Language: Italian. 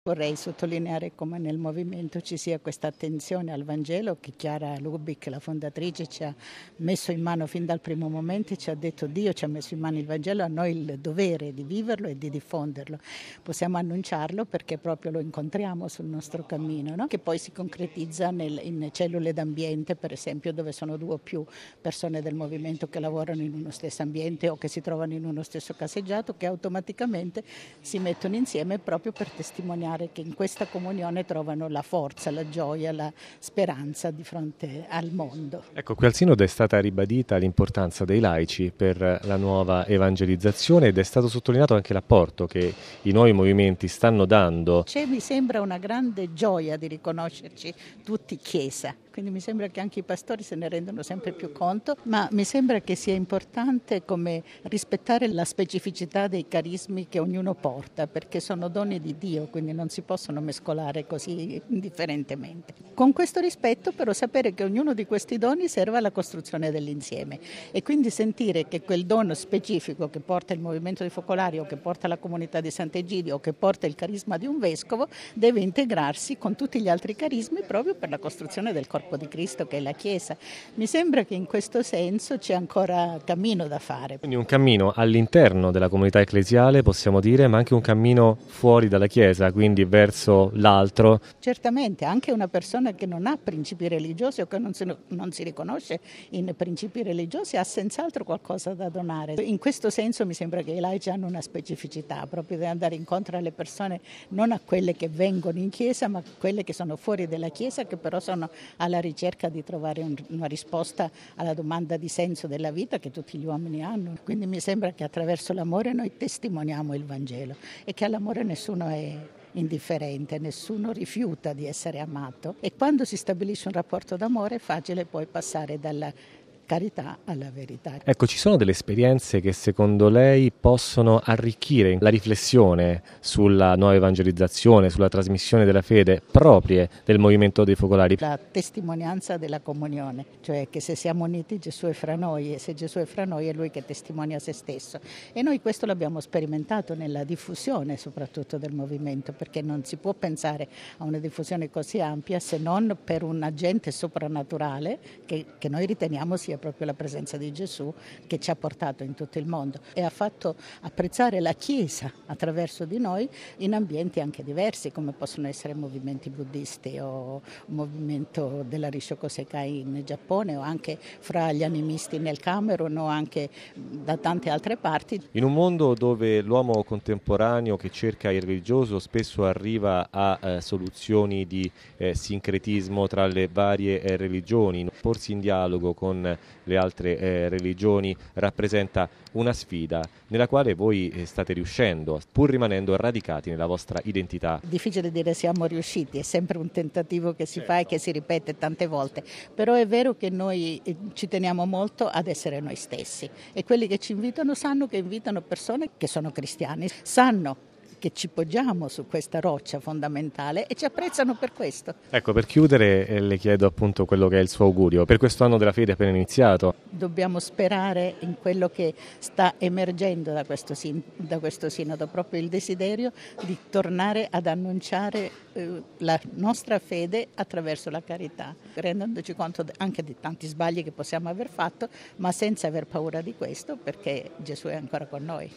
Vorrei sottolineare come nel movimento ci sia questa attenzione al Vangelo che Chiara Lubich, la fondatrice, ci ha messo in mano fin dal primo momento e ci ha detto: Dio ci ha messo in mano il Vangelo, a noi il dovere di viverlo e di diffonderlo. Possiamo annunciarlo perché proprio lo incontriamo sul nostro cammino, no? Che poi si concretizza in cellule d'ambiente, per esempio, dove sono 2 o più persone del movimento che lavorano in uno stesso ambiente o che si trovano in uno stesso caseggiato, che automaticamente si mettono insieme proprio per testimoniare che in questa comunione trovano la forza, la gioia, la speranza di fronte al mondo. Ecco, qui al Sinodo è stata ribadita l'importanza dei laici per la nuova evangelizzazione ed è stato sottolineato anche l'apporto che i nuovi movimenti stanno dando. Mi sembra una grande gioia di riconoscerci tutti Chiesa, quindi mi sembra che anche i pastori se ne rendono sempre più conto, ma mi sembra che sia importante come rispettare la specificità dei carismi che ognuno porta, perché sono doni di Dio, quindi non si possono mescolare così indifferentemente. Con questo rispetto però sapere che ognuno di questi doni serve alla costruzione dell'insieme e quindi sentire che quel dono specifico che porta il movimento dei focolari o che porta la comunità di Sant'Egidio o che porta il carisma di un vescovo deve integrarsi con tutti gli altri carismi proprio per la costruzione del corpo di Cristo che è la Chiesa. Mi sembra che in questo senso c'è ancora cammino da fare. Quindi un cammino all'interno della comunità ecclesiale, possiamo dire, ma anche un cammino fuori dalla Chiesa, quindi verso l'altro. Certamente, anche una persona che non ha principi religiosi o che non si riconosce in principi religiosi ha senz'altro qualcosa da donare. In questo senso mi sembra che i laici hanno una specificità, proprio di andare incontro alle persone, non a quelle che vengono in Chiesa, ma a quelle che sono fuori dalla Chiesa, che però sono alla ricerca di trovare una risposta alla domanda di senso della vita che tutti gli uomini hanno. Quindi mi sembra che attraverso l'amore noi testimoniamo il Vangelo e che all'amore nessuno è indifferente, nessuno rifiuta di essere amato e quando si stabilisce un rapporto d'amore è facile poi passare dalla carità alla verità. Ecco, ci sono delle esperienze che secondo lei possono arricchire la riflessione sulla nuova evangelizzazione, sulla trasmissione della fede proprie del movimento dei focolari? La testimonianza della comunione, cioè che se siamo uniti Gesù è fra noi e se Gesù è fra noi è Lui che testimonia se stesso e noi questo l'abbiamo sperimentato nella diffusione soprattutto del movimento, perché non si può pensare a una diffusione così ampia se non per un agente soprannaturale che noi riteniamo sia proprio la presenza di Gesù che ci ha portato in tutto il mondo e ha fatto apprezzare la Chiesa attraverso di noi in ambienti anche diversi come possono essere movimenti buddisti o un movimento della Rishoku Sekai in Giappone o anche fra gli animisti nel Camerun o anche da tante altre parti. In un mondo dove l'uomo contemporaneo che cerca il religioso spesso arriva a soluzioni di sincretismo tra le varie religioni, porsi in dialogo con le altre religioni rappresenta una sfida nella quale voi state riuscendo, pur rimanendo radicati nella vostra identità. Difficile dire siamo riusciti, è sempre un tentativo che si fa e che si ripete tante volte, però è vero che noi ci teniamo molto ad essere noi stessi e quelli che ci invitano sanno che invitano persone che sono cristiani, sanno che ci poggiamo su questa roccia fondamentale e ci apprezzano per questo. Ecco, per chiudere le chiedo appunto quello che è il suo augurio per questo anno della fede appena iniziato. Dobbiamo sperare in quello che sta emergendo da questo sinodo, proprio il desiderio di tornare ad annunciare la nostra fede attraverso la carità, rendendoci conto anche di tanti sbagli che possiamo aver fatto, ma senza aver paura di questo perché Gesù è ancora con noi.